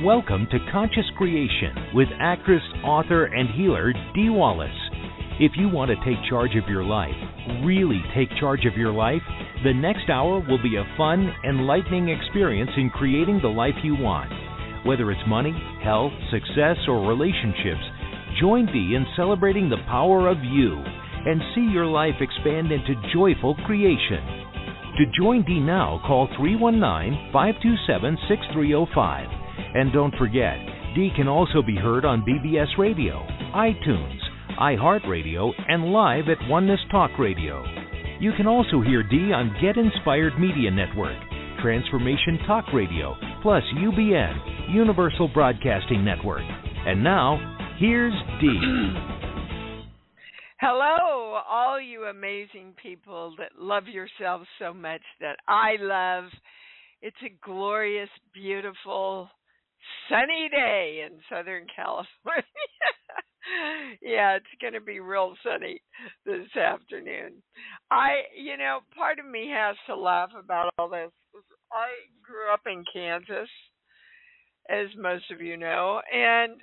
Welcome to Conscious Creation with actress, author, and healer Dee Wallace. If you want to take charge of your life, really take charge of your life, the next hour will be a fun, enlightening experience in creating the life you want. Whether it's money, health, success, or relationships, join Dee in celebrating the power of you and see your life expand into joyful creation. To join Dee now, call 319-527-6305. And don't forget, Dee can also be heard on BBS Radio, iTunes, iHeartRadio, and live at Oneness Talk Radio. You can also hear Dee on Get Inspired Media Network, Transformation Talk Radio, plus UBN, Universal Broadcasting Network. And now, here's Dee. Hello, all you amazing people that love yourselves so much that I love. It's a glorious, beautiful, sunny day in Southern California. Yeah, it's going to be real sunny this afternoon. Part of me has to laugh about all this. I grew up in Kansas, as most of you know, and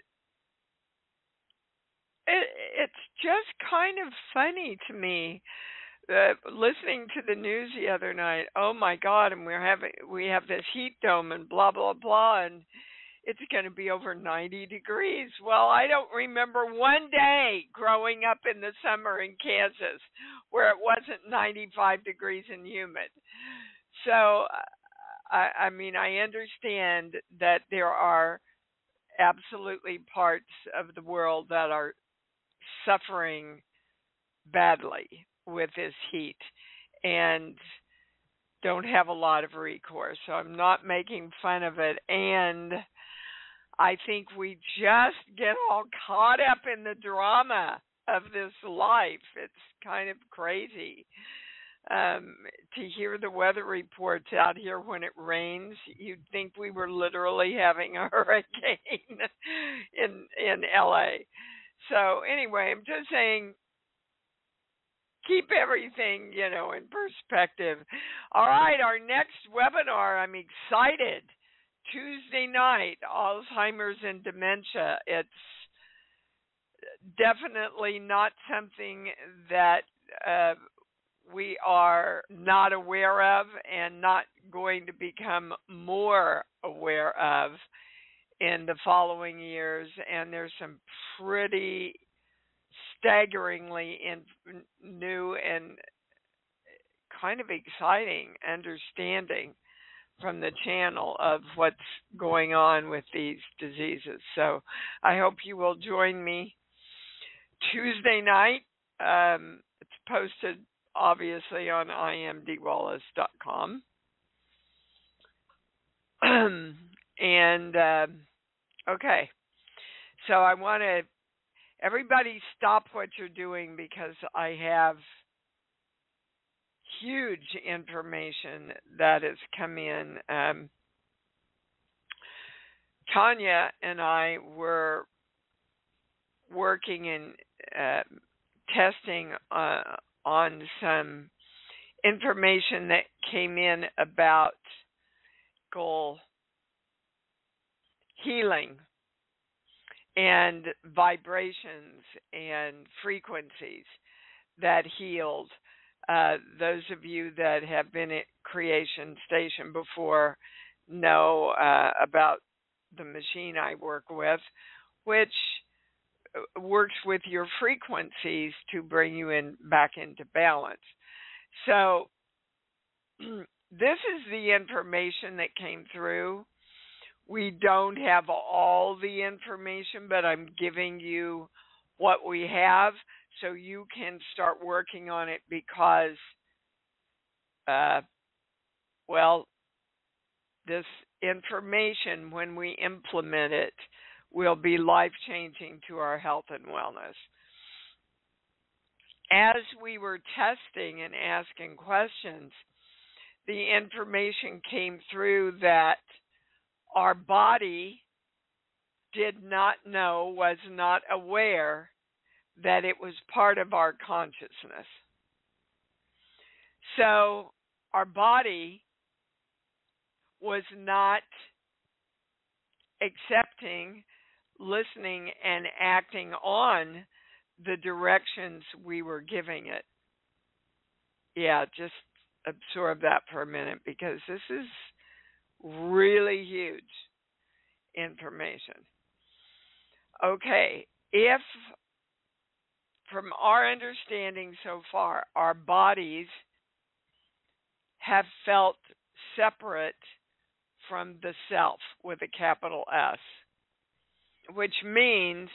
it's just kind of funny to me listening to the news the other night. Oh my God! And we have this heat dome and blah blah blah, and it's going to be over 90 degrees. Well, I don't remember one day growing up in the summer in Kansas where it wasn't 95 degrees and humid. So, I understand that there are absolutely parts of the world that are suffering badly with this heat and don't have a lot of recourse. So I'm not making fun of it. And I think we just get all caught up in the drama of this life. It's kind of crazy to hear the weather reports out here when it rains. You'd think we were literally having a hurricane in LA. So anyway, I'm just saying, keep everything, in perspective. All right, our next webinar, I'm excited. Tuesday night, Alzheimer's and dementia. It's definitely not something that we are not aware of and not going to become more aware of in the following years. And there's some pretty staggeringly new and kind of exciting understanding from the channel of what's going on with these diseases. So I hope you will join me Tuesday night. It's posted obviously on imdwallace.com. Okay. So I want to, everybody stop what you're doing because I have huge information that has come in. Tanya and I were working in testing on some information that came in about goal healing and vibrations and frequencies that healed. Those of you that have been at Creation Station before know about the machine I work with, which works with your frequencies to bring you back into balance. So this is the information that came through. We don't have all the information, but I'm giving you what we have so you can start working on it because, this information, when we implement it, will be life-changing to our health and wellness. As we were testing and asking questions, the information came through that our body did not know, was not aware that it was part of our consciousness. So our body was not accepting, listening, and acting on the directions we were giving it. Yeah, just absorb that for a minute because this is really huge information. Okay, if from our understanding so far, our bodies have felt separate from the self with a capital S, which means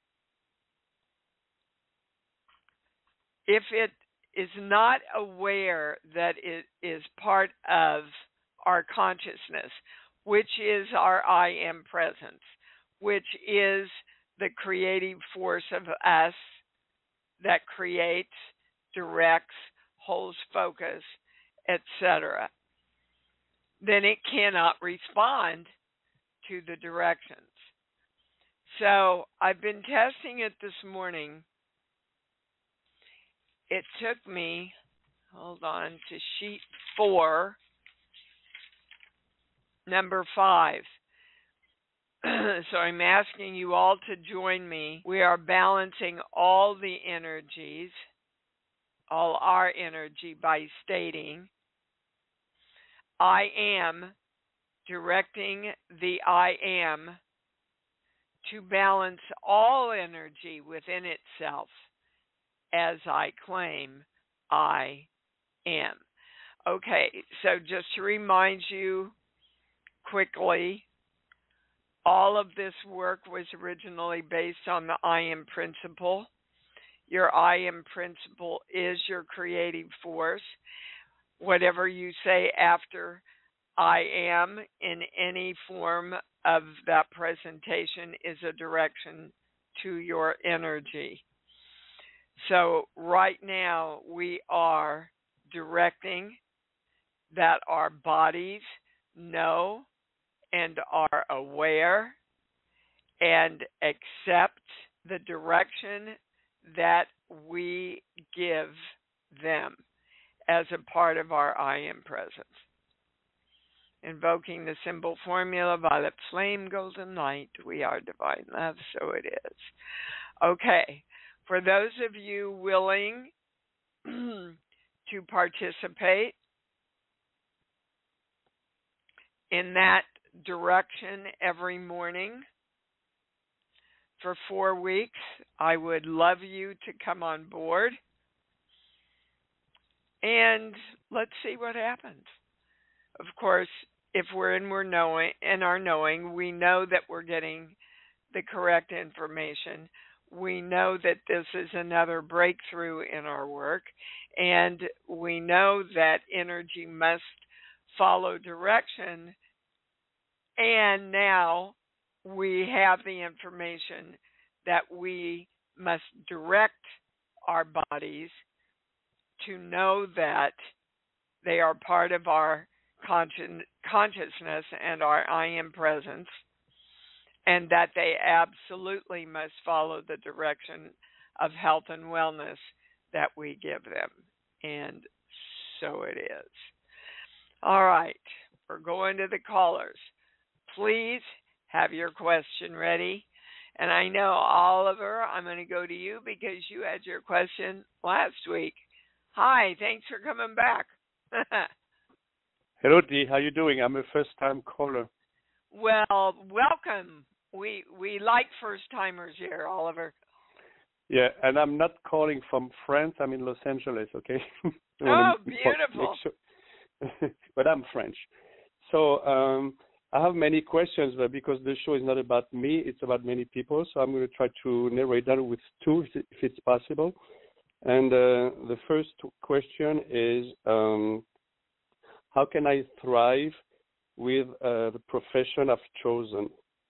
if it is not aware that it is part of our consciousness, which is our I am presence, which is the creative force of us that creates, directs, holds focus, etc., then it cannot respond to the directions. So I've been testing it this morning. It took me, hold on, to sheet 4, number 5. So I'm asking you all to join me. We are balancing all the energies, all our energy, by stating, I am directing the I am to balance all energy within itself as I claim I am. Okay, so just to remind you quickly, all of this work was originally based on the I am principle. Your I am principle is your creative force. Whatever you say after I am in any form of that presentation is a direction to your energy. So right now we are directing that our bodies know and are aware and accept the direction that we give them as a part of our I am presence. Invoking the symbol formula, violet flame, golden light, we are divine love, so it is. Okay, for those of you willing to participate in that direction every morning for 4 weeks, I would love you to come on board and let's see what happens. Of course, if we're in our knowing, we know that we're getting the correct information. We know that this is another breakthrough in our work, and we know that energy must follow direction. And now we have the information that we must direct our bodies to know that they are part of our consciousness and our I am presence, and that they absolutely must follow the direction of health and wellness that we give them. And so it is. All right, we're going to the callers. Please have your question ready. And I know, Oliver, I'm going to go to you because you had your question last week. Hi, thanks for coming back. Hello, Dee. How you doing? I'm a first-time caller. Well, welcome. We like first-timers here, Oliver. Yeah, and I'm not calling from France. I'm in Los Angeles, okay? Oh, beautiful. But I'm French. So I have many questions, but because the show is not about me, it's about many people. So I'm going to try to narrate down with 2 if it's possible. And the first question is, how can I thrive with the profession I've chosen?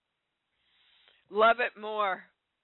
Love it more.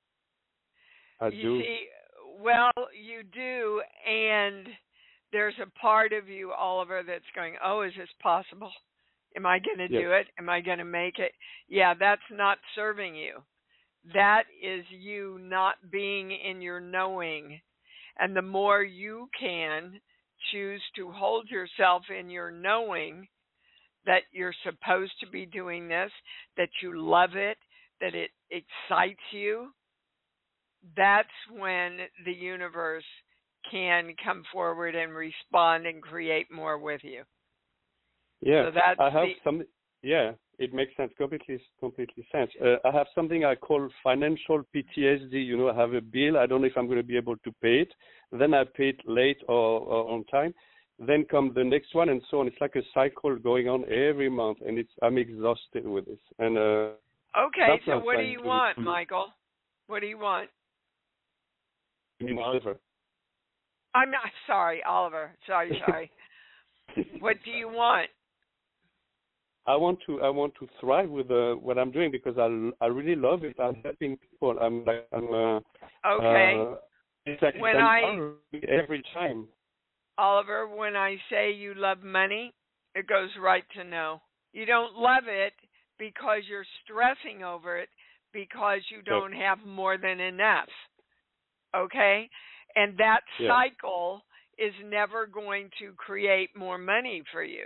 I do. See, well, you do, and there's a part of you, Oliver, that's going, oh, is this possible? Am I going to do it? Am I going to make it? Yeah, that's not serving you. That is you not being in your knowing. And the more you can choose to hold yourself in your knowing, that you're supposed to be doing this, that you love it, that it excites you, that's when the universe can come forward and respond and create more with you. Yeah, so that's I have some. Yeah, it makes sense. Completely sense. I have something I call financial PTSD. You know, I have a bill. I don't know if I'm going to be able to pay it. Then I pay it late or on time. Then come the next one, and so on. It's like a cycle going on every month, and I'm exhausted with this. And okay, so what do you want, Michael? What do you want? Oliver. I'm not sorry, Oliver. Sorry. What do you want? I want to thrive with what I'm doing because I really love it. I'm helping people. Okay. It's like every time. Oliver, when I say you love money, it goes right to no. You don't love it because you're stressing over it because you don't have more than enough. Okay? And that cycle is never going to create more money for you.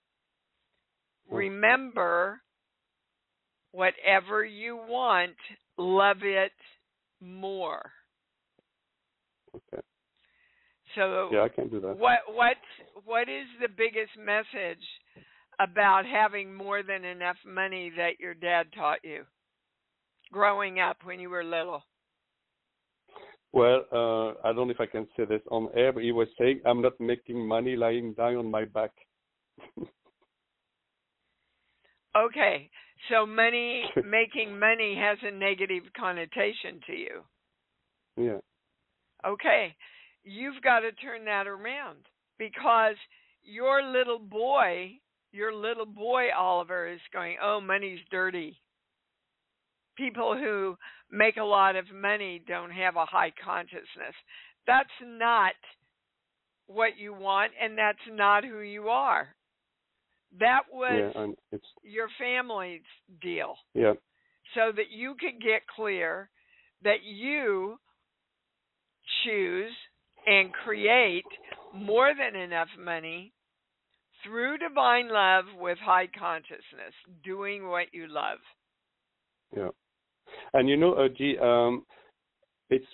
Remember, whatever you want, love it more. Okay. So I can do that. What is the biggest message about having more than enough money that your dad taught you growing up when you were little? Well, I don't know if I can say this on air, but he was saying, I'm not making money lying down on my back. Okay, so making money has a negative connotation to you. Yeah. Okay, you've got to turn that around because your little boy, Oliver, is going, oh, money's dirty. People who make a lot of money don't have a high consciousness. That's not what you want, and that's not who you are. That was your family's deal. Yeah. So that you could get clear that you choose and create more than enough money through divine love with high consciousness, doing what you love. Yeah. And you know, G, it's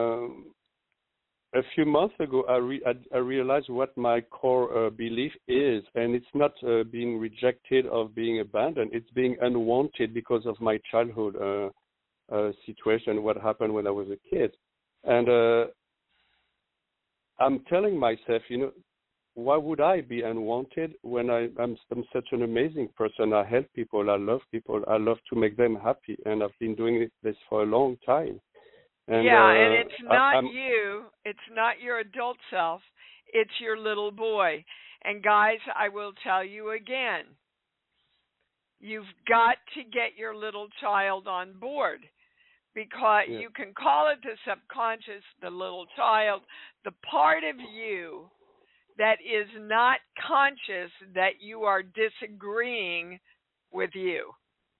a few months ago I realized what my core belief is, and it's not being rejected or being abandoned. It's being unwanted because of my childhood situation, what happened when I was a kid. And I'm telling myself, you know, why would I be unwanted when I'm such an amazing person? I help people. I love people. I love to make them happy. And I've been doing this for a long time. And, and it's not you. It's not your adult self. It's your little boy. And guys, I will tell you again, you've got to get your little child on board. Because you can call it the subconscious, the little child, the part of you that is not conscious that you are disagreeing with you.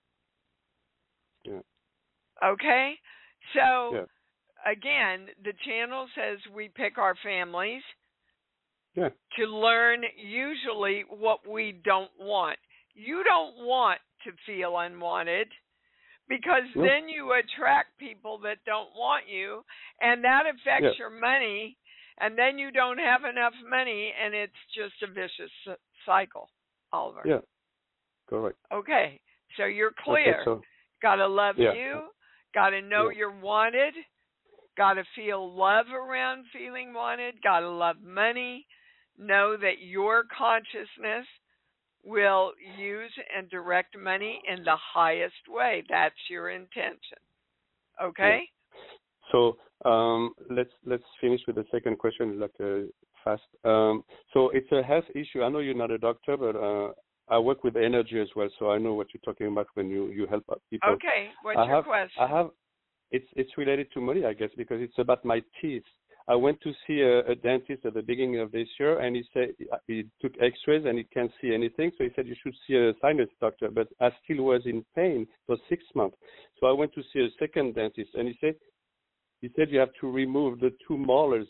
Yeah. Okay? So, again, the channel says we pick our families to learn usually what we don't want. You don't want to feel unwanted because then you attract people that don't want you, and that affects your money. And then you don't have enough money, and it's just a vicious cycle, Oliver. Yeah, correct. Okay, so you're clear. Got to love you. Got to know you're wanted. Got to feel love around feeling wanted. Got to love money. Know that your consciousness will use and direct money in the highest way. That's your intention. Okay? Yeah. So let's finish with the second question, fast. So it's a health issue. I know you're not a doctor, but I work with energy as well, so I know what you're talking about when you help people. Okay, what's your question? It's related to money, I guess, because it's about my teeth. I went to see a dentist at the beginning of this year, and he said he took X-rays and he can't see anything. So he said you should see a sinus doctor, but I still was in pain for 6 months. So I went to see a second dentist, and he said you have to remove the 2 molars,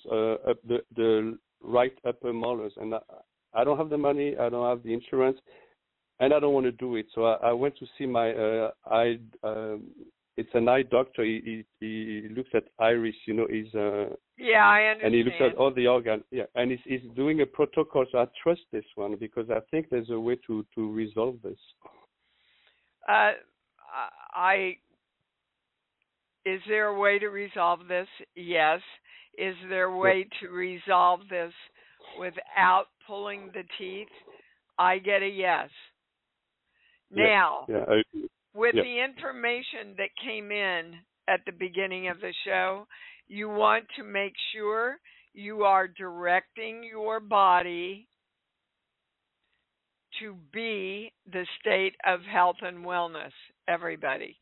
the right upper molars, and I don't have the money. I don't have the insurance. and I don't want to do it. So I went to see my eye. It's an eye doctor. He looks at iris. He's Yeah, I understand. and he looks at all the organs. Yeah, and he's doing a protocol. So I trust this one because I think there's a way to resolve this. Is there a way to resolve this? Yes. Is there a way to resolve this without pulling the teeth? I get a yes. Now, with the information that came in at the beginning of the show, you want to make sure you are directing your body to be the state of health and wellness, everybody.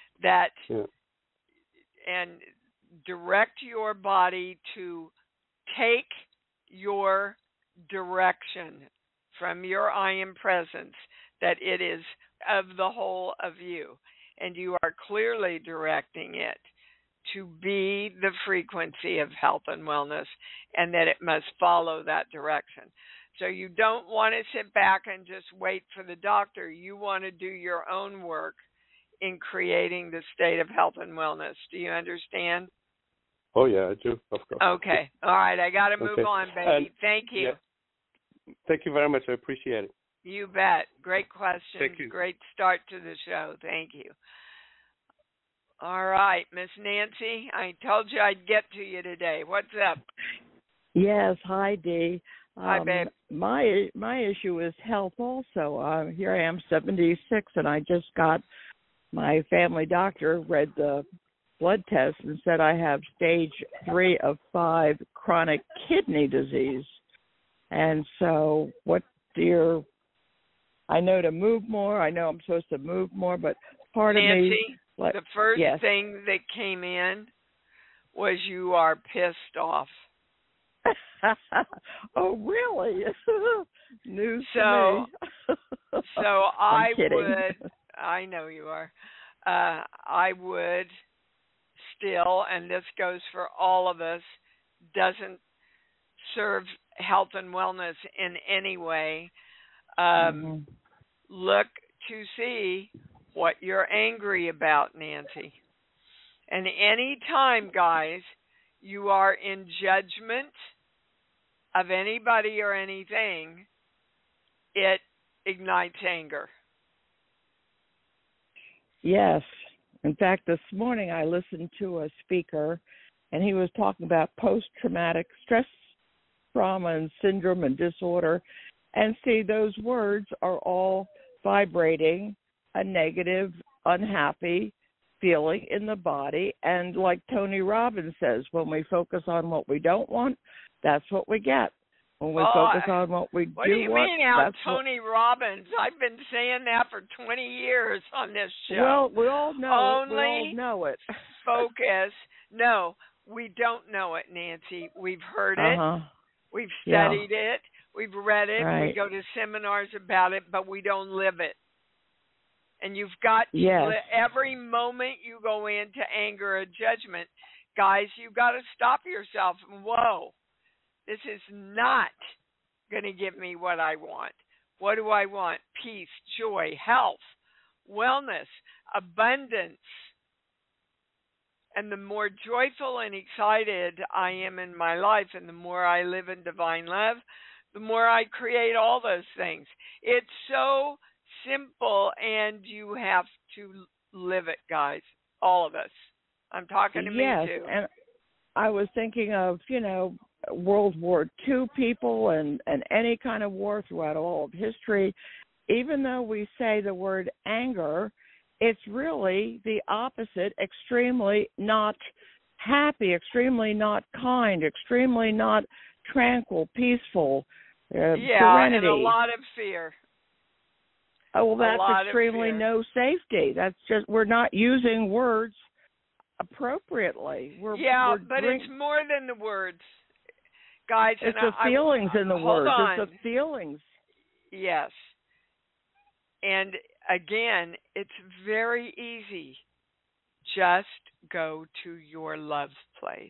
And direct your body to take your direction from your I am presence, that it is of the whole of you. And you are clearly directing it to be the frequency of health and wellness, and that it must follow that direction. So you don't want to sit back and just wait for the doctor. You want to do your own work in creating the state of health and wellness. Do you understand? Oh, yeah, I do, of course. Okay. All right. I got to move on, baby. Thank you. Yeah. Thank you very much. I appreciate it. You bet. Great question. Thank you. Great start to the show. Thank you. All right, Miss Nancy, I told you I'd get to you today. What's up? Yes. Hi, Dee. Hi, babe. My issue is health also. Here I am, 76, and I just got my family doctor read the blood test and said I have stage 3 of 5 chronic kidney disease. And so I know to move more. I know I'm supposed to move more, but part Nancy, of me... the first thing that came in was you are pissed off. Oh, really? News to me. So I'm kidding. I know you are. I would still, and this goes for all of us, doesn't serve health and wellness in any way. Look to see what you're angry about, Nancy. And any time, guys, you are in judgment of anybody or anything, it ignites anger. Yes. In fact, this morning I listened to a speaker, and he was talking about post-traumatic stress, trauma, and syndrome and disorder. And see, those words are all vibrating a negative, unhappy feeling in the body. And like Tony Robbins says, when we focus on what we don't want, that's what we get. When we focus on what we what do you want, mean out Tony Robbins? I've been saying that for 20 years on this show. Well, we all know Only it. We all know it. Focus. No, we don't know it, Nancy. We've heard it. We've studied it. We've read it. Right. We go to seminars about it, but we don't live it. And you've got to, every moment you go into anger or judgment, guys, you've got to stop yourself. Whoa, this is not going to give me what I want. What do I want? Peace, joy, health, wellness, abundance. And the more joyful and excited I am in my life, and the more I live in divine love, the more I create all those things. It's so simple, and you have to live it, guys. All of us. I'm talking to me too. And I was thinking of, World War II people and any kind of war throughout all of history. Even though we say the word anger, it's really the opposite, extremely not happy, extremely not kind, extremely not tranquil, peaceful, serenity. And a lot of fear. Oh, well, that's extremely no safety. That's just, we're not using words appropriately. But it's more than the words, guys. It's the feelings in the words. It's the feelings. Yes. And again, it's very easy. Just go to your love place.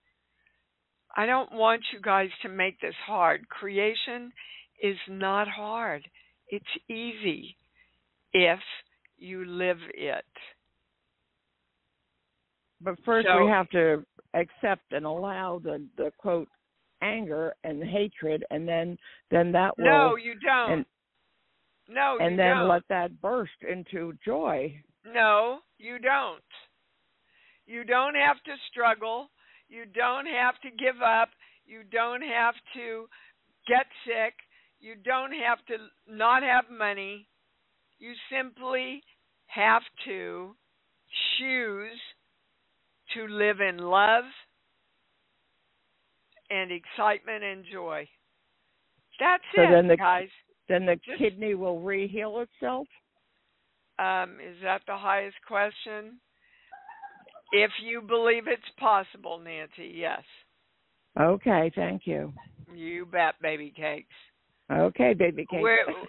I don't want you guys to make this hard. Creation is not hard. It's easy if you live it. But first we have to accept and allow the quote anger and hatred, and then that will. No, you don't. And then let that burst into joy. No, you don't. You don't have to struggle. You don't have to give up. You don't have to get sick. You don't have to not have money. You simply have to choose to live in love and excitement and joy. That's it, guys. Then the kidney will re-heal itself? Is that the highest question? If you believe it's possible, Nancy, yes. Okay, thank you. You bet, baby cakes. Okay, baby cakes.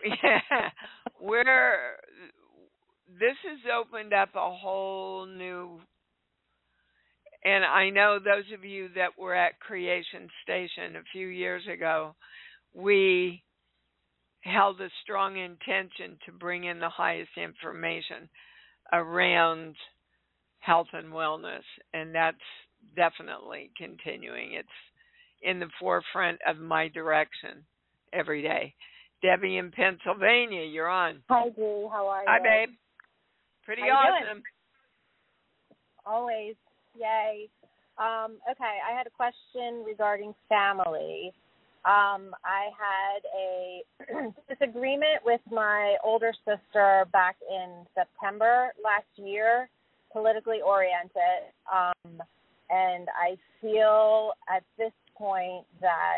This has opened up a whole new, and I know those of you that were at Creation Station a few years ago, we held a strong intention to bring in the highest information around health and wellness, and that's definitely continuing. It's in the forefront of my direction every day. Debbie in Pennsylvania, you're on. Hi, Dee. How are you? Hi, babe. Pretty awesome. Always. Yay. Okay, I had a question regarding family. I had a disagreement with my older sister back in September last year, politically oriented, and I feel at this point that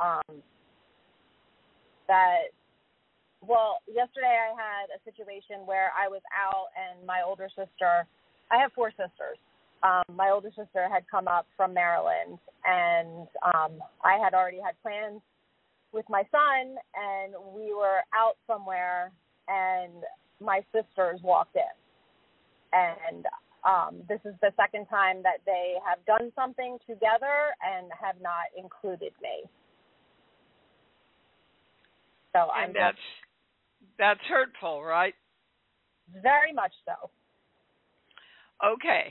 yesterday I had a situation where I was out and my older sister, I have 4 sisters. My older sister had come up from Maryland, and I had already had plans with my son, and we were out somewhere, and my sisters walked in. And this is the second time that they have done something together and have not included me. So and that's hurtful, right? Very much so. Okay.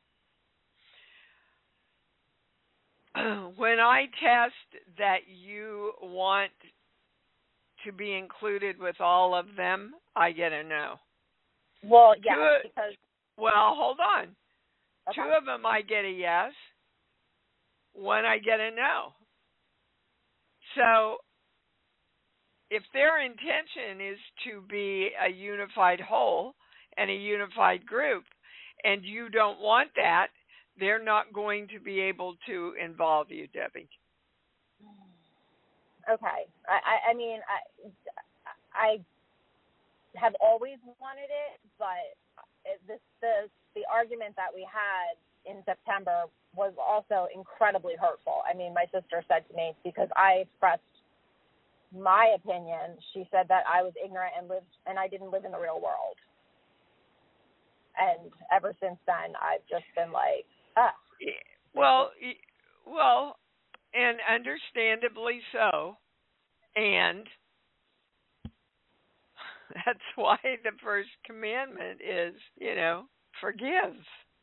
When I test that you want to be included with all of them, I get a no. Well, yeah, because... Well, hold on. Okay. 2 of them I get a yes. 1 I get a no. So if their intention is to be a unified whole and a unified group, and you don't want that, they're not going to be able to involve you, Debbie. Okay. I mean, I have always wanted it, but the argument that we had in September was also incredibly hurtful. I mean, my sister said to me, because I expressed my opinion, she said that I was ignorant and I didn't live in the real world. And ever since then, I've just been like, Well, and understandably so. And that's why the first commandment is, forgive.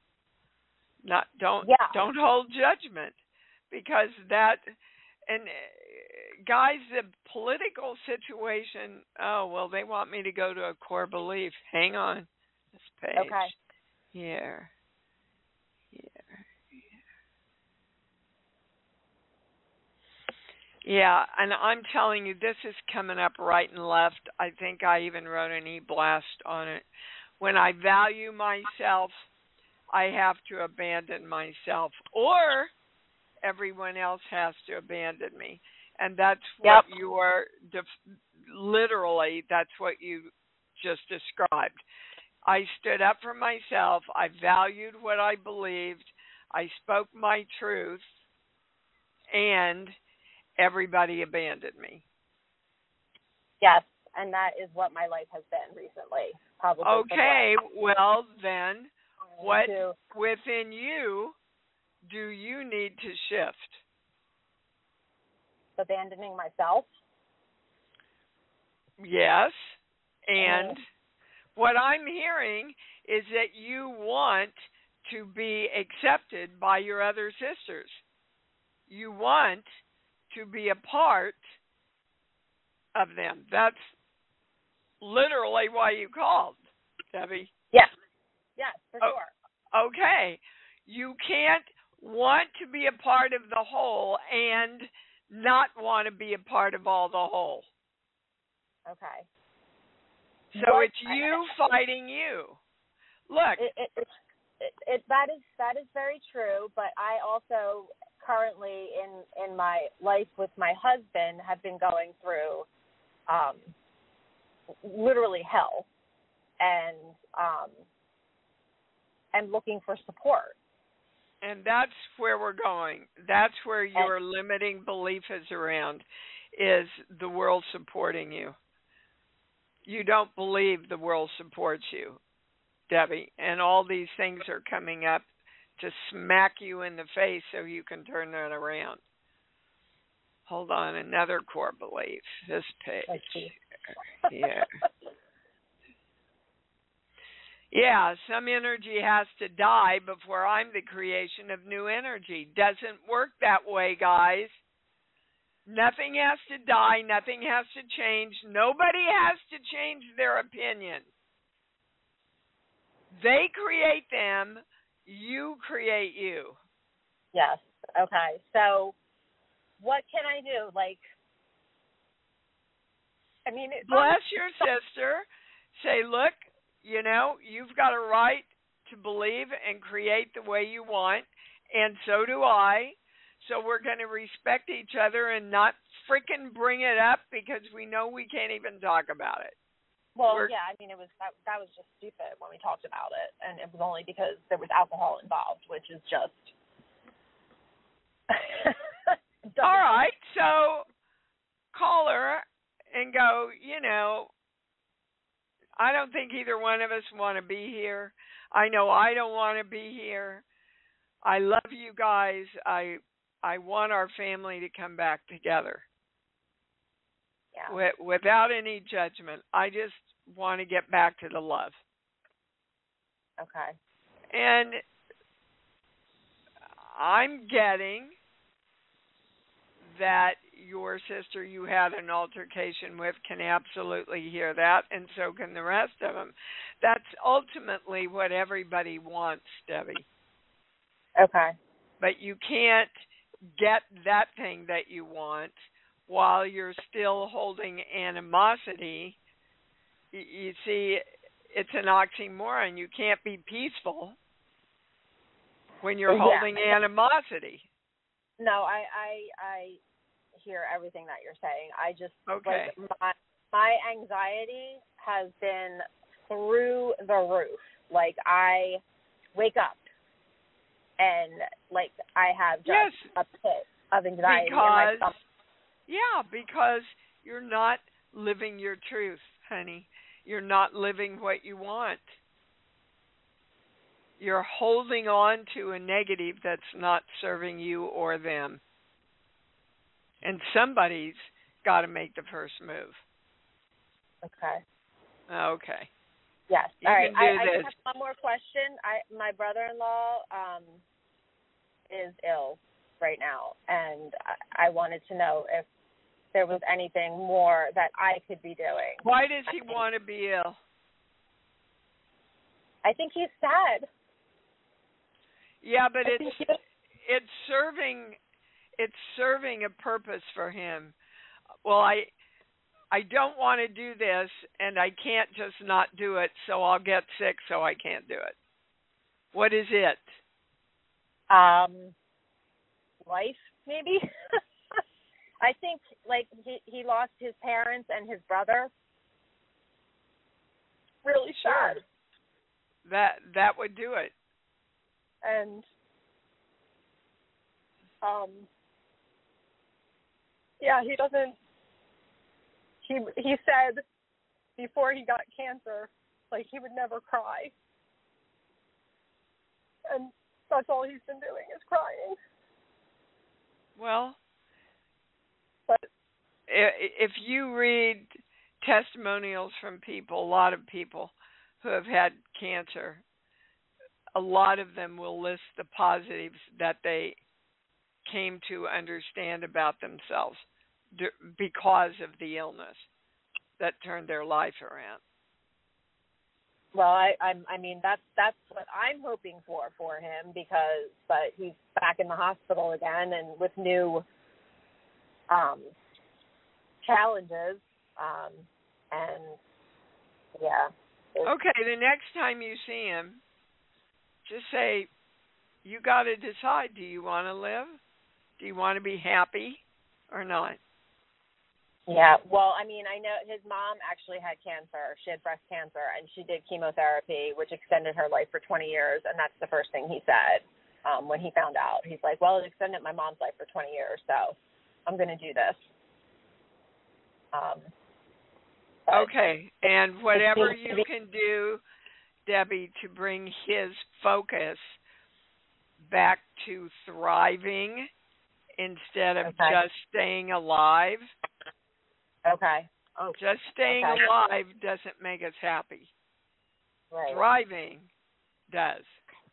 Don't hold judgment, because that, and guys, the political situation, they want me to go to a core belief. Hang on. This page. Okay. Here. Yeah, and I'm telling you, this is coming up right and left. I think I even wrote an e-blast on it. When I value myself, I have to abandon myself, or everyone else has to abandon me. And that's what you are, literally, that's what you just described. I stood up for myself. I valued what I believed. I spoke my truth, and everybody abandoned me. Yes, and that is what my life has been recently. Probably. Okay, well then, what within you do you need to shift? Abandoning myself? Yes. And what I'm hearing is that you want to be accepted by your other sisters. You want to be a part of them. That's literally why you called, Debbie. Yes. Yes, for sure. Okay. You can't want to be a part of the whole and not want to be a part of all the whole. Okay. So it's you fighting you. Look. That is very true, but I also currently in my life with my husband have been going through literally hell, and looking for support. And that's where we're going. That's where your limiting belief is around, is the world supporting you. You don't believe the world supports you, Debbie, and all these things are coming up to smack you in the face so you can turn that around. Hold on, another core belief. This page. Yeah. Yeah, some energy has to die before I'm the creation of new energy. Doesn't work that way, guys. Nothing has to die. Nothing has to change. Nobody has to change their opinion. They create them. You create you. Yes. Okay. So what can I do? Bless your sister. Say, look, you've got a right to believe and create the way you want, and so do I. So we're going to respect each other and not freaking bring it up because we know we can't even talk about it. Well, yeah, it was that was just stupid when we talked about it, and it was only because there was alcohol involved, which is just. All right, so call her and go, I don't think either one of us want to be here. I know I don't want to be here. I love you guys. I want our family to come back together. Yeah. Without any judgment. I just want to get back to the love. Okay. And I'm getting that your sister you had an altercation with can absolutely hear that, and so can the rest of them. That's ultimately what everybody wants, Debbie. Okay. But you can't get that thing that you want while you're still holding animosity. You see, it's an oxymoron. You can't be peaceful when you're holding animosity. No, I hear everything that you're saying. I just my anxiety has been through the roof. I wake up and I have just a pit of anxiety in my stomach. Yeah, because you're not living your truth, honey. You're not living what you want. You're holding on to a negative that's not serving you or them. And somebody's got to make the first move. Okay. Okay. Yes. You all right. can do I this. have one more question. My brother-in-law is ill right now, and I wanted to know if there was anything more that I could be doing. Why does he want to be ill? I think he's sad. Yeah, but it's serving a purpose for him. Well, I don't want to do this, and I can't just not do it, so I'll get sick, so I can't do it. What is it? Life, maybe. I think he lost his parents and his brother. Really sad. That would do it. And he doesn't. He said before he got cancer, he would never cry, and that's all he's been doing is crying. Well, but if you read testimonials from people, a lot of people who have had cancer. A lot of them will list the positives that they came to understand about themselves because of the illness that turned their life around. Well, I mean that's what I'm hoping for him but he's back in the hospital again and with new challenges and yeah. Okay, the next time you see him, just say, you got to decide, do you want to live? Do you want to be happy or not? Yeah, well, I mean, I know his mom actually had cancer. She had breast cancer, and she did chemotherapy, which extended her life for 20 years, and that's the first thing he said when he found out. He's like, well, it extended my mom's life for 20 years, so I'm going to do this. Okay, and whatever you can do, Debbie, to bring his focus back to thriving instead of just staying alive. Okay. Oh, just staying alive doesn't make us happy. Right. Thriving does.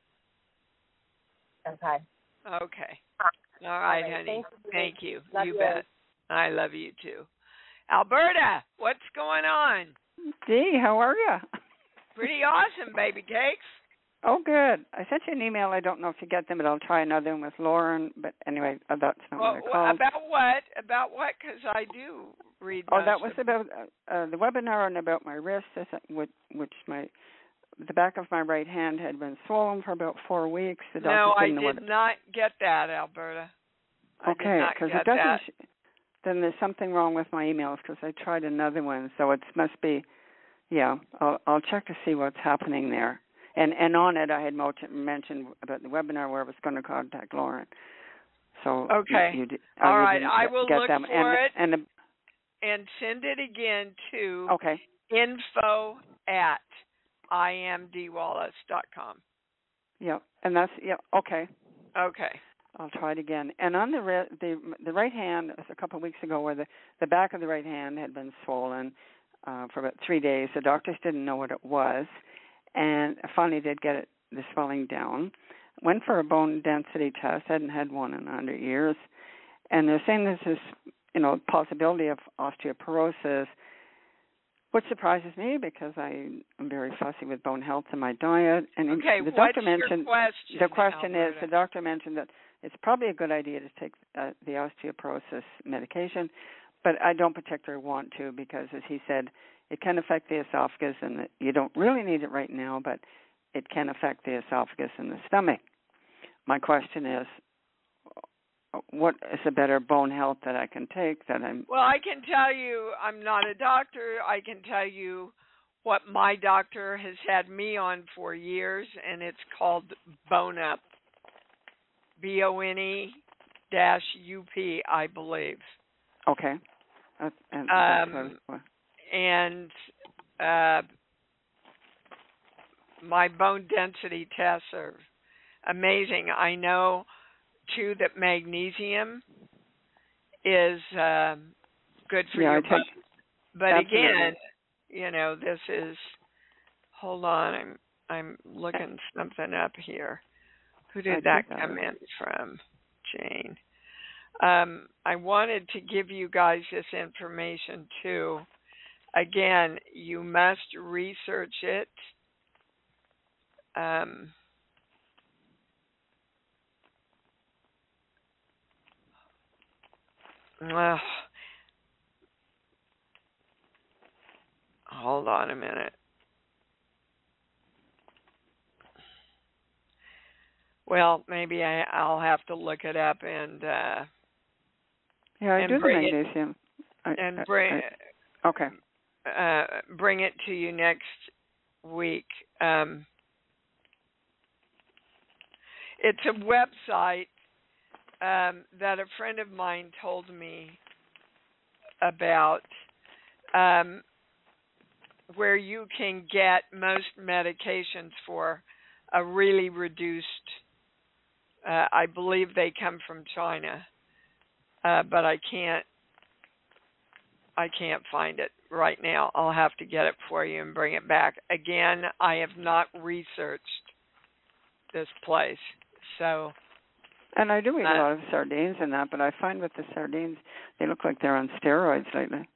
Okay. Okay. All right, honey. Thank you. Love you bet. I love you too. Alberta, what's going on? Dee, how are you? Pretty awesome, baby cakes. Oh, good. I sent you an email. I don't know if you get them, but I'll try another one with Lauren. But anyway, that's not what I called. About what? About what? Because I do read. Oh, that was about the webinar on about my wrist, which the back of my right hand had been swollen for about 4 weeks. The doctor I did not get that, Alberta. Okay, because it doesn't. Then there's something wrong with my emails because I tried another one, so it must be. Yeah, I'll check to see what's happening there. And on it, I had mentioned about the webinar where I was going to contact Lauren. So okay, all right, I will look for it and send it again to info@imdwallace.com. Yeah, and that's okay. Okay. I'll try it again. And on the right hand, a couple of weeks ago, where the back of the right hand had been swollen for about 3 days. The doctors didn't know what it was, and I finally did get the swelling down. Went for a bone density test. Hadn't had one in 100 years, and they're saying there's this, possibility of osteoporosis, which surprises me because I'm very fussy with bone health in my diet. And the doctor mentioned the question is the doctor mentioned that it's probably a good idea to take the osteoporosis medication, but I don't particularly want to because, as he said, it can affect the esophagus, and you don't really need it right now, but it can affect the esophagus and the stomach. My question is, what is a better bone health that I can take that I'm... Well, I can tell you I'm not a doctor. I can tell you what my doctor has had me on for years, and it's called Bone Up. BONE-UP, I believe. Okay. And my bone density tests are amazing. I know, too, that magnesium is good for your bone. But again, this is... Hold on, I'm looking something up here. Who did that come in from? Jane. I wanted to give you guys this information, too. Again, you must research it. Hold on a minute. Well, maybe I'll have to look it up and I do the magnesium. Bring it to you next week. It's a website that a friend of mine told me about, where you can get most medications for a really reduced. I believe they come from China, but I can't I can't find it right now. I'll have to get it for you and bring it back. Again, I have not researched this place. So. And I do eat a lot of sardines and that, but I find with the sardines, they look like they're on steroids lately.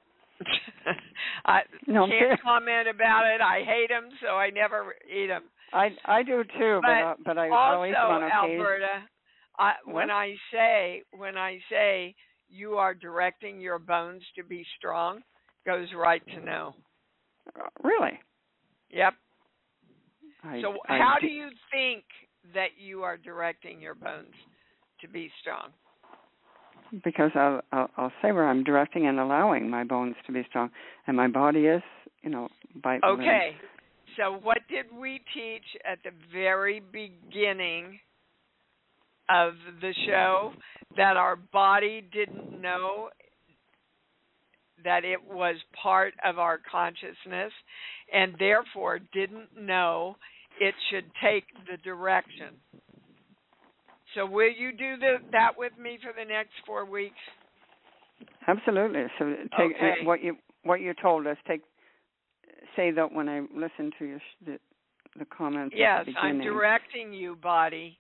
I can't comment about it. I hate them, so I never eat them. I do too, but I always want to. Alberta, when I say you are directing your bones to be strong, goes right to no. Really? Yep. How do you think that you are directing your bones to be strong? Because I'll say where I'm directing and allowing my bones to be strong, and my body is, by. Okay. So what did we teach at the very beginning of the show? That our body didn't know that it was part of our consciousness, and therefore didn't know it should take the direction. So will you do that with me for the next 4 weeks? Absolutely. So take what you told us. Say that when I listen to the comments. Yes, at the beginning. I'm directing you, body,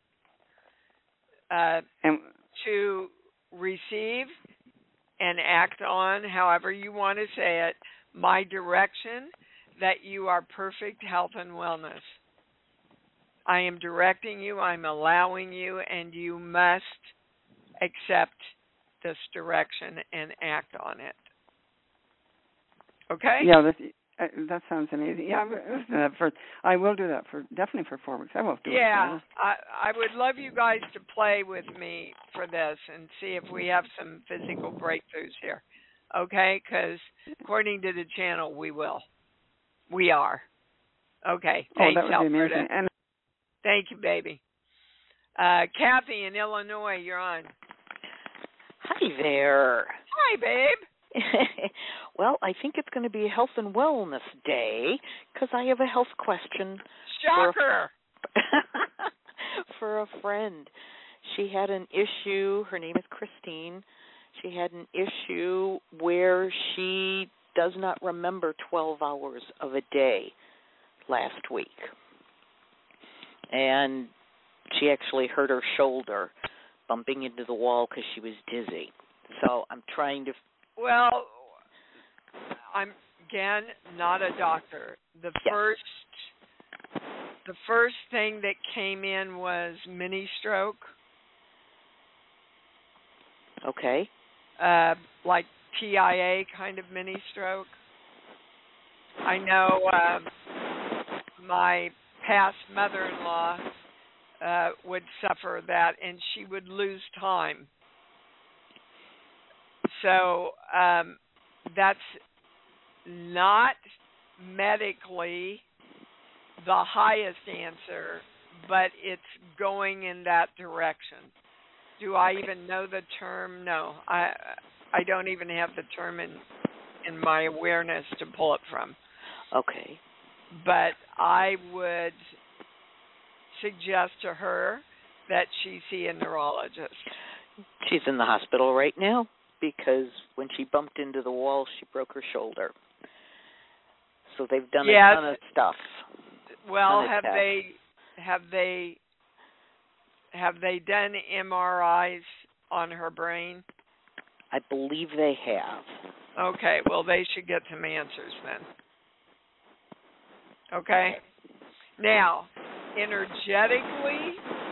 to receive and act on, however you want to say it, my direction that you are perfect health and wellness. I am directing you, I'm allowing you, and you must accept this direction and act on it. Okay? Yeah, that sounds amazing. Yeah, I will do that definitely for 4 weeks. I won't do it. Yeah, I would love you guys to play with me for this and see if we have some physical breakthroughs here. Okay? Because according to the channel, we will. We are. Okay. Thanks, that would be Alberta. amazing. And thank you, baby. Kathy in Illinois, you're on. Hi there. Hi, babe. Well, I think it's going to be a health and wellness day because I have a health question. Shocker! For a friend. She had an issue. Her name is Christine. She had an issue where she does not remember 12 hours of a day last week. And she actually hurt her shoulder bumping into the wall because she was dizzy. So I'm trying to... Well, I'm, again, not a doctor. The first thing that came in was mini stroke. Okay. Like TIA kind of mini stroke. I know my past mother-in-law would suffer that, and she would lose time. So that's not medically the highest answer, but it's going in that direction. Do I even know the term? No, I don't even have the term in my awareness to pull it from. Okay. But I would suggest to her that she see a neurologist. She's in the hospital right now because when she bumped into the wall, she broke her shoulder. So they've done a ton of stuff. Well, have they done MRIs on her brain? I believe they have. Okay, well, they should get some answers then. Okay? Now, energetically...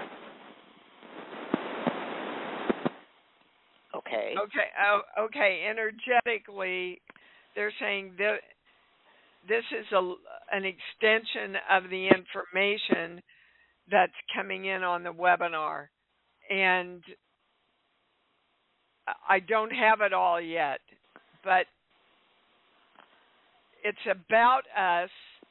Okay. Okay, energetically, they're saying that this is an extension of the information that's coming in on the webinar. And I don't have it all yet, but it's about us.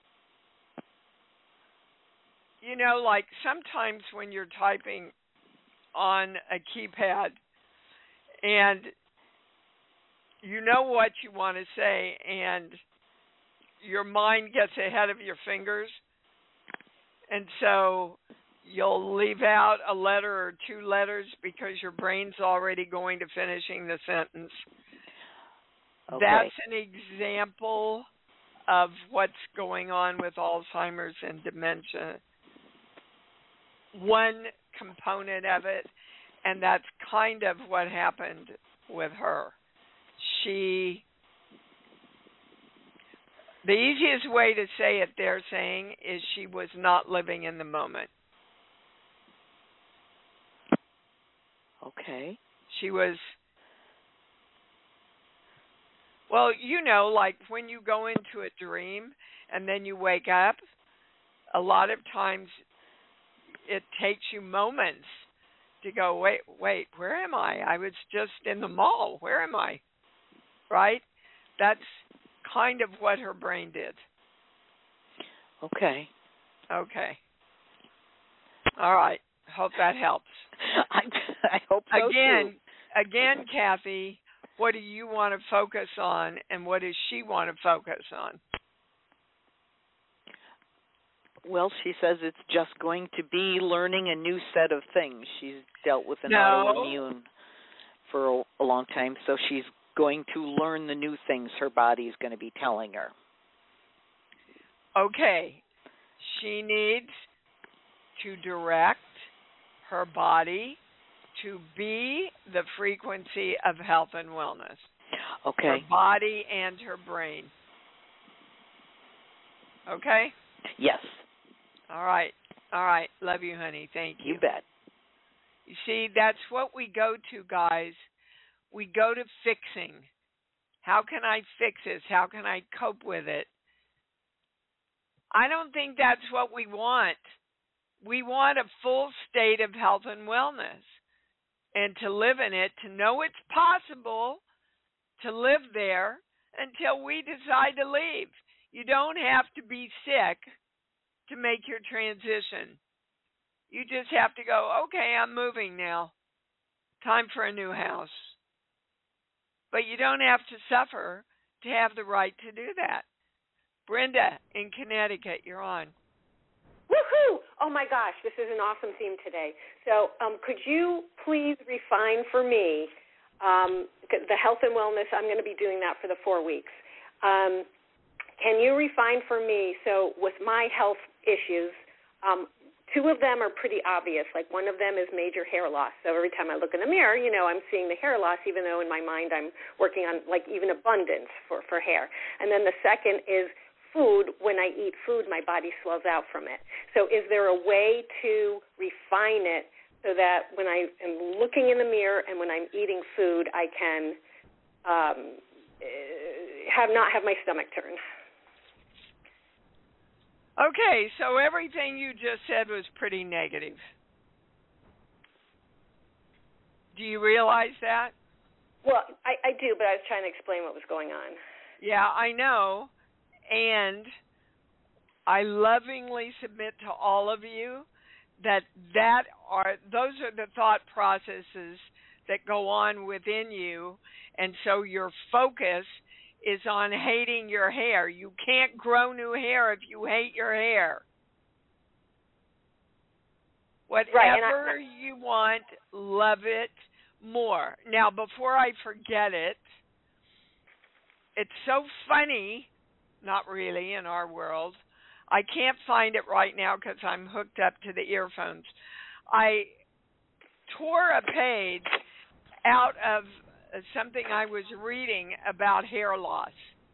You know, like sometimes when you're typing on a keypad and you know what you want to say and your mind gets ahead of your fingers, and so you'll leave out a letter or two letters because your brain's already going to finishing the sentence. Okay. That's an example of what's going on with Alzheimer's and dementia. One component of it, and that's kind of what happened with her. The easiest way to say it, they're saying, is she was not living in the moment. Okay. She was, well, like when you go into a dream and then you wake up, a lot of times it takes you moments to go, wait, where am I? I was just in the mall. Where am I? Right? That's kind of what her brain did. Okay. Okay. All right. Hope that helps. I hope so too. Again, Kathy, what do you want to focus on, and what does she want to focus on? Well, she says it's just going to be learning a new set of things. She's dealt with an No. autoimmune for a long time, so she's going to learn the new things her body's going to be telling her. Okay. She needs to direct her body to be the frequency of health and wellness. Okay. Her body and her brain. Okay? Yes. All right. Love you, honey. Thank you. You bet. You see, that's what we go to, guys. We go to fixing. How can I fix this? How can I cope with it? I don't think that's what we want. We want a full state of health and wellness, and to live in it, to know it's possible to live there until we decide to leave. You don't have to be sick to make your transition. You just have to go, okay, I'm moving now. Time for a new house. But you don't have to suffer to have the right to do that. Brenda in Connecticut, you're on. Woohoo! Oh my gosh, this is an awesome theme today. So could you please refine for me the health and wellness? I'm going to be doing that for the 4 weeks. Can you refine for me, so with my health issues, 2 of them are pretty obvious. Like one of them is major hair loss. So every time I look in the mirror, I'm seeing the hair loss, even though in my mind I'm working on like even abundance for hair. And then the second is food. When I eat food, my body swells out from it. So is there a way to refine it so that when I am looking in the mirror and when I'm eating food, I can not have my stomach turn? Okay, so everything you just said was pretty negative. Do you realize that? Well, I do, but I was trying to explain what was going on. Yeah, I know. And I lovingly submit to all of you that those are the thought processes that go on within you, and so your focus is on hating your hair. You can't grow new hair if you hate your hair. Whatever you want, love it more. Now, before I forget it, it's so funny, not really in our world. I can't find it right now because I'm hooked up to the earphones. I tore a page out of something I was reading about hair loss.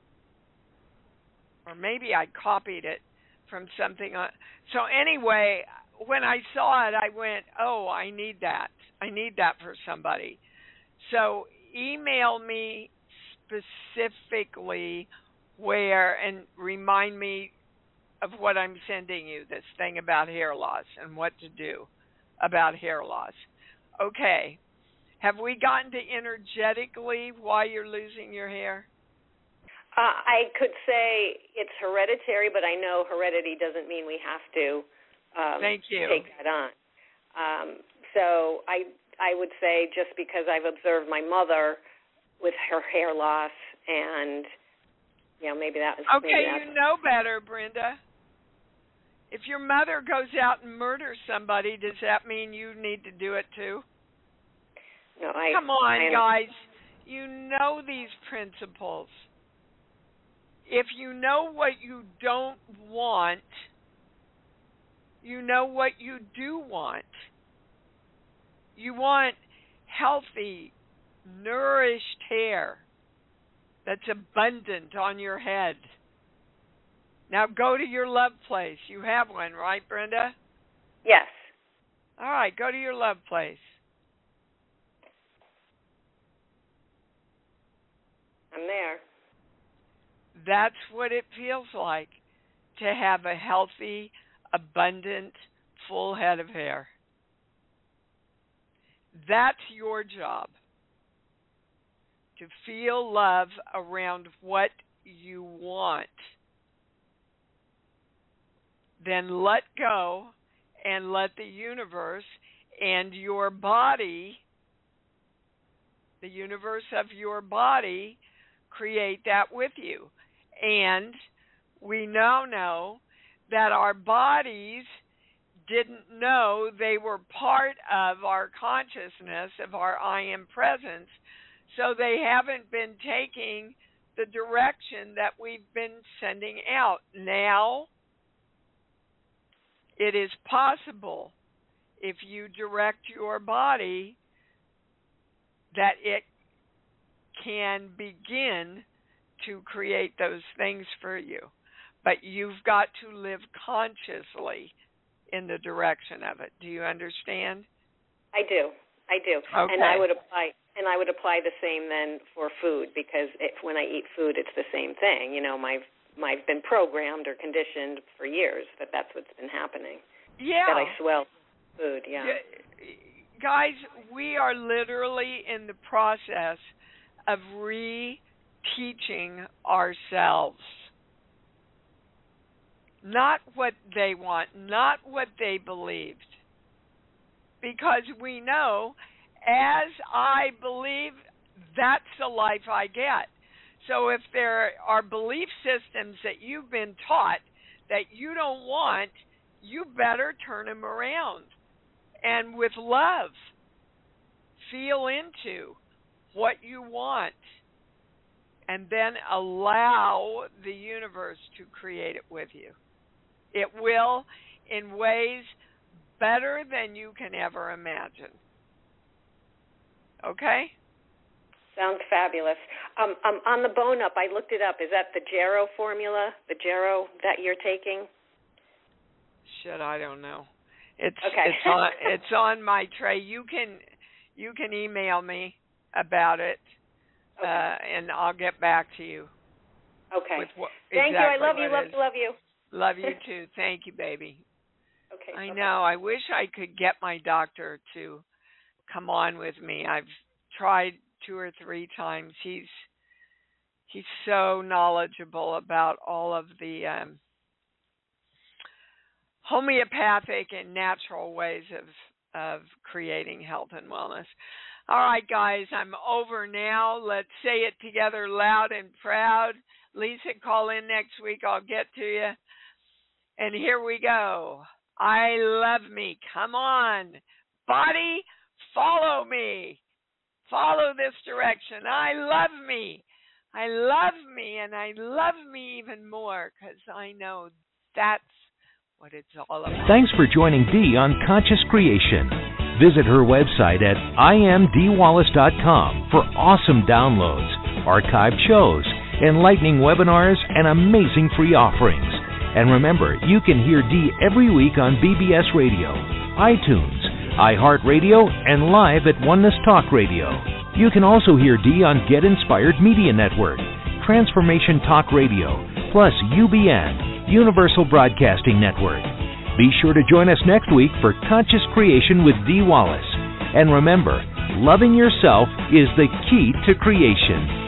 Or maybe I copied it from something. So anyway, when I saw it, I went, oh, I need that. I need that for somebody. So email me specifically where and remind me of what I'm sending you, this thing about hair loss and what to do about hair loss. Okay. Have we gotten to energetically why you're losing your hair? I could say it's hereditary, but I know heredity doesn't mean we have to Thank you. take that on. So I would say just because I've observed my mother with her hair loss, and maybe that was okay. You know better, Brenda. If your mother goes out and murders somebody, does that mean you need to do it too? No, Come on, guys. you know these principles. If you know what you don't want, you know what you do want. You want healthy, nourished hair that's abundant on your head. Now go to your love place. You have one, right, Brenda? Yes. All right, go to your love place. I'm there. That's what it feels like to have a healthy, abundant, full head of hair. That's your job. To feel love around what you want. Then let go and let the universe and your body, the universe of your body, create that with you. And we now know that our bodies didn't know they were part of our consciousness, of our I am presence, so they haven't been taking the direction that we've been sending out. Now, it is possible, if you direct your body, that it can begin to create those things for you. But you've got to live consciously in the direction of it. Do you understand? I do. Okay. And I would apply the same then for food, because when I eat food, it's the same thing. You know, I've been programmed or conditioned for years that that's what's been happening. Yeah. That I swell food, yeah. Guys, we are literally in the process of reteaching ourselves. Not what they want, not what they believed. Because we know, as I believe, that's the life I get. So if there are belief systems that you've been taught that you don't want, you better turn them around. And with love, feel into what you want. And then allow the universe to create it with you. It will in ways better than you can ever imagine. Okay? Sounds fabulous. On the Bone Up, I looked it up. Is that the Jarrow formula, the Jarrow that you're taking? Shit, I don't know. It's okay. it's on my tray. You can email me about it, okay. And I'll get back to you. Okay. Thank you. I love you. Love you. Love you too. Thank you, baby. Okay. I know. I wish I could get my doctor to come on with me. I've tried 2 or 3 times. He's so knowledgeable about all of the homeopathic and natural ways of creating health and wellness. All right, guys, I'm over now. Let's say it together loud and proud. Lisa, call in next week. I'll get to you. And here we go. I love me. Come on. Body, follow me. Follow this direction. I love me. I love me, and I love me even more because I know that's what it's all about. Thanks for joining Dee on Conscious Creation. Visit her website at imdeewallace.com for awesome downloads, archived shows, enlightening webinars, and amazing free offerings. And remember, you can hear Dee every week on BBS Radio, iTunes, iHeartRadio, and live at Oneness Talk Radio. You can also hear Dee on Get Inspired Media Network, Transformation Talk Radio, plus UBN, Universal Broadcasting Network. Be sure to join us next week for Conscious Creation with Dee Wallace. And remember, loving yourself is the key to creation.